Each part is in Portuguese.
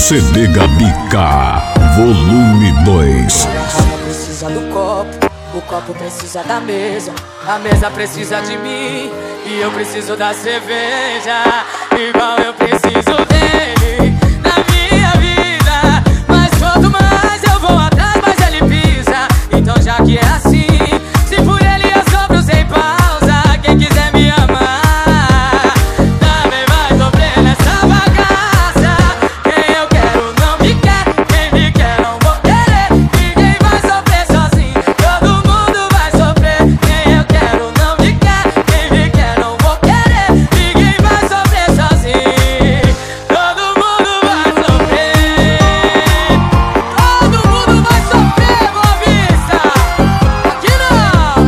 CD Gabica, volume 2. A precisa do copo, o copo precisa da mesa, a mesa precisa de mim e eu preciso da cerveja, igual eu preciso dele na minha vida. Mas quanto mais eu vou atrás, mais ele pisa. Então já que é assim, se por ele eu sofro sem pausa, quem quiser me amar também vai sofrer nessa bagaça. Quem eu quero não me quer, quem me quer não vou querer. Ninguém vai sofrer sozinho, todo mundo vai sofrer. Quem eu quero não me quer, quem me quer não vou querer. Ninguém vai sofrer sozinho, todo mundo vai sofrer. Todo mundo vai sofrer, Boa Vista. Aqui não.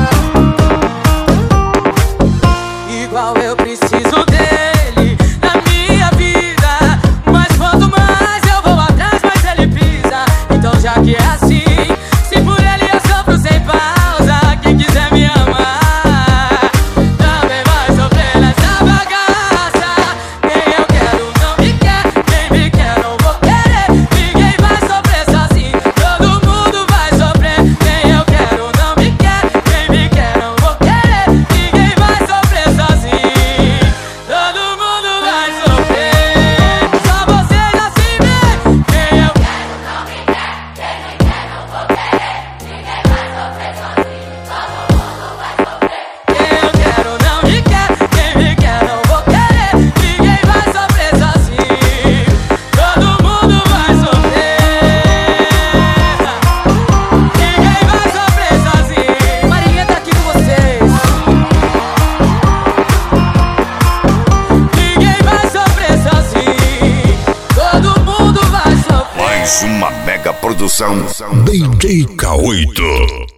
Igual eu preciso dele na minha vida. Mas quanto mais eu vou atrás, mais ele pisa. Então já que é assim, se por ele eu sofro sem pausa, quem quiser me amar também vai sofrer nessa bagaça. Quem eu quero não me quer, quem me quer não vou querer. Ninguém vai sofrer sozinho, todo mundo vai sofrer. Quem eu quero não me quer, quem me quer não vou querer. Ninguém vai sofrer sozinho, todo mundo vai sofrer. Só vocês assim vê. Quem eu quero não me quer, quem me quer não vou querer. Ninguém vai sofrer sozinho, todo mundo vai sofrer. Quem eu quero não me quer, quem me quer não vou querer. Ninguém vai sofrer sozinho, todo mundo vai sofrer. Ninguém vai sofrer sozinho. Marinha tá aqui com vocês. Ninguém vai sofrer sozinho, todo mundo vai sofrer. Mais uma mega produção DJ K8.